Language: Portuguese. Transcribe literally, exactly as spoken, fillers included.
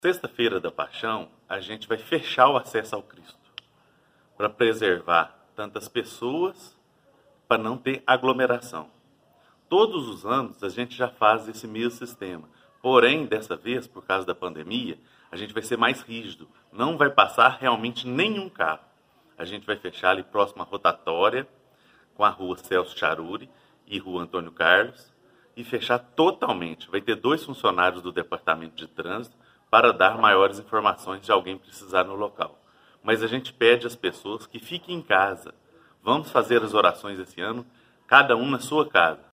Sexta-feira da Paixão, a gente vai fechar o acesso ao Cristo para preservar tantas pessoas, para não ter aglomeração. Todos os anos a gente já faz esse mesmo sistema. Porém, dessa vez, por causa da pandemia, a gente vai ser mais rígido. Não vai passar realmente nenhum carro. A gente vai fechar ali próximo à rotatória, com a rua Celso Charuri e rua Antônio Carlos, e fechar totalmente. Vai ter dois funcionários do Departamento de Trânsito para dar maiores informações de alguém precisar no local. Mas a gente pede às pessoas que fiquem em casa. Vamos fazer as orações esse ano, cada um na sua casa.